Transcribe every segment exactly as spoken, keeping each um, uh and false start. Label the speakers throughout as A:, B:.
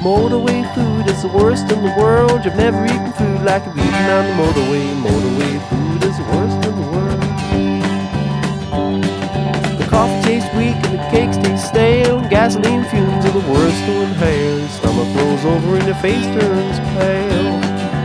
A: Motorway food is the worst in the world. You've never eaten food like you've eaten on the motorway. Motorway food is the worst in the world. The coffee tastes weak and the cakes taste stale. Gasoline fumes are the worst to inhale. Stomach rolls over and your face turns pale.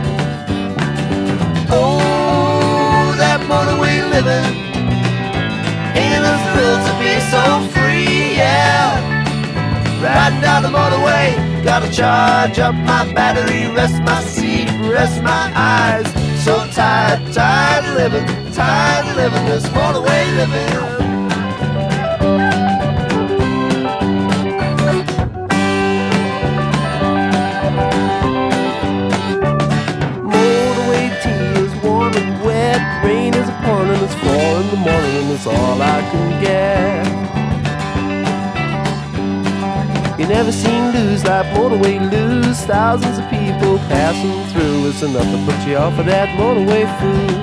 B: Oh, that motorway living ain't a thrill to be so free, yeah. Riding down the motorway, gotta charge up my battery, rest my seat, rest my eyes. So tired, tired of living, tired of living this motorway living.
A: Rain is upon and it's fall in the morning and it's all I can get. You never seen lose like motorway lose. Thousands of people passing through. It's enough to put you off of that motorway food.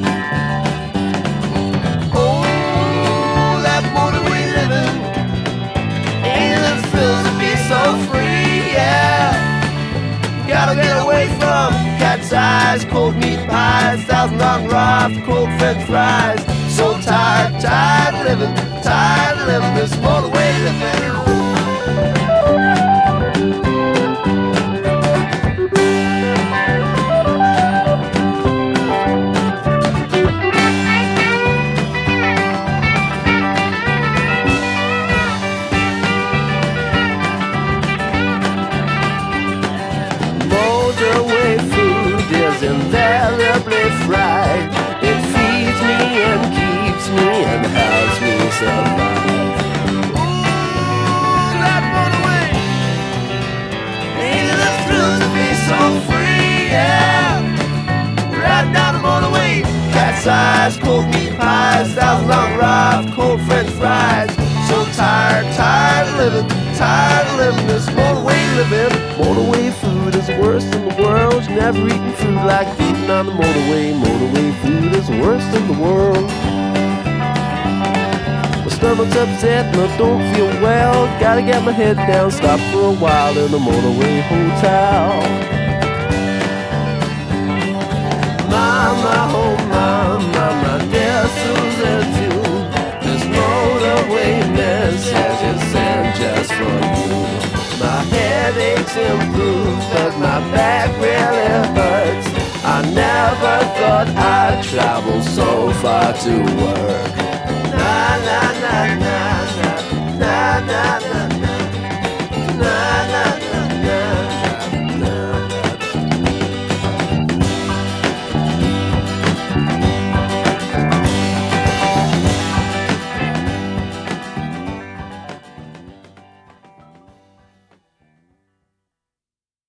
B: Oh, that motorway living ain't a thrill to be so free, yeah. Gotta get away from cat's eyes, cold meat pies, thousand long raft, cold french fries. So tired, tired of living, tired of living this motorway living.
A: Motorway food is invariably fried. It feeds me and keeps me and helps me survive.
B: Ooh, that motorway ain't it a thrill to be so free, yeah. Riding down the motorway, cat's eyes, cold meat pies, thousand long raft, cold french fries. So tired, tired of living, tired of living this motorway living.
A: Motorway food is the worst in the world. You never eaten food like eating on the motorway. Motorway food is the worst in the world. My stomach's upset and I don't feel well. Gotta get my head down, stop for a while in the motorway hotel. Mama, oh mama, my dear Susan too. This motorway message is sent just for you. My headaches improve, but my back really hurts. I never thought I'd travel so far to work.